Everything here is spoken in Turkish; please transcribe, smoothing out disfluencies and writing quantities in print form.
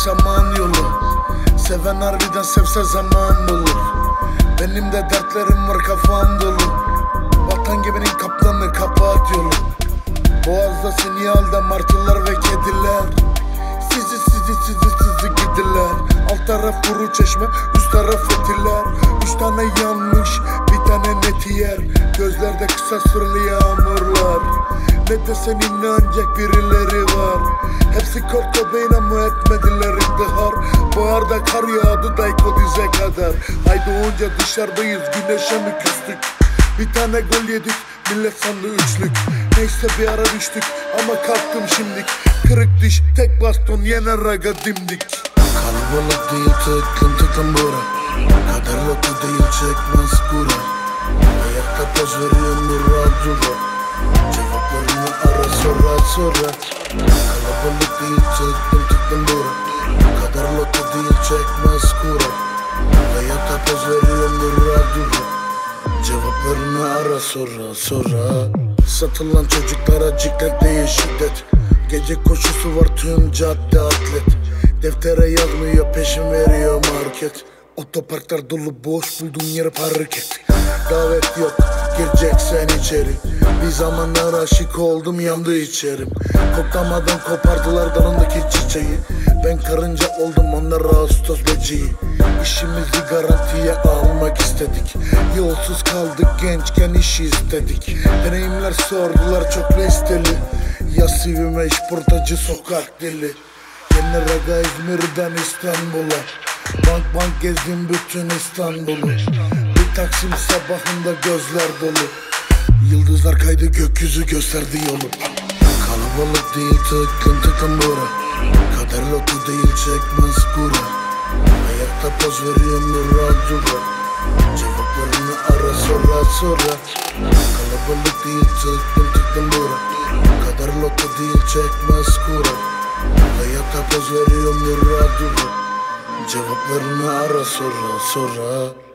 saman yolu. Seven harbiden sevse zaman bulur. Benim de dertlerim var, kafam dolu. Vatan geminin kaptanı, kapat yolu. Boğazda sinyalde martılar ve kediler. Sizi gidiler. Alt taraf kuru çeşme, üst taraf etiler. 3 tane yanmış, bir tane neti yer. Gözlerde kısa süreli yağmurlar. Ne desen inanacak birileri var. Hepsi Kurt Cobain ama etmediler intihar. Baharda kar yağdı Dayko dize kadar. Ay doğunca dışarıdayız, güneşe mi küstük? Bir tane gol yedik, millet sandı üçlük. Neyse bir ara düştük ama kalktım şimdik. Kırık diş, tek baston, yener raga dimdik. Kalabalık değil tıklım bura. Kader lotu değil çekmez kura. Ayakta poz veriyorum dura. Cevaplarını ara sonra. Kalabalık değil tıklım bura. Kader lotu değil çekmez kura. Ayakta poz veriyorum dura. Cevaplarını ara sonra. Satılan çocuklara ciklet değil şiddet. Gece koşusu var tüm cadde atlet. Deftere yazmıyor, peşin veriyor market. Otoparklar dolu, boş bulduğun yere park et. Davet yok, gireceksen içeri. Bir zamanlar aşık oldum, yandı içerim. Koklamadan kopardılar dalındaki çiçeği. Ben karınca oldum, onlar Ağustos böceği. İşimizi garantiye almak istedik. Yolsuz kaldık, gençken işi istedik. Deneyimler sordular, çok listeli. Ya sivime işportacı sokak dili. Yeni raga İzmir'den İstanbul'a. Bank gezdim bütün İstanbul'u. Bir Taksim sabahında gözler dolu. Yıldızlar kaydı, gökyüzü gösterdi yolu. Kalabalık değil tıklım bura. Kader lotu değil çekmez kura. Ayakta poz veriyorum dura. Cevaplarını ara sonra. Kalabalık değil tıklım bura. Kader lotu değil çekmez kura. Hayata poz veriyorum dura. Cevaplarını ara sonra.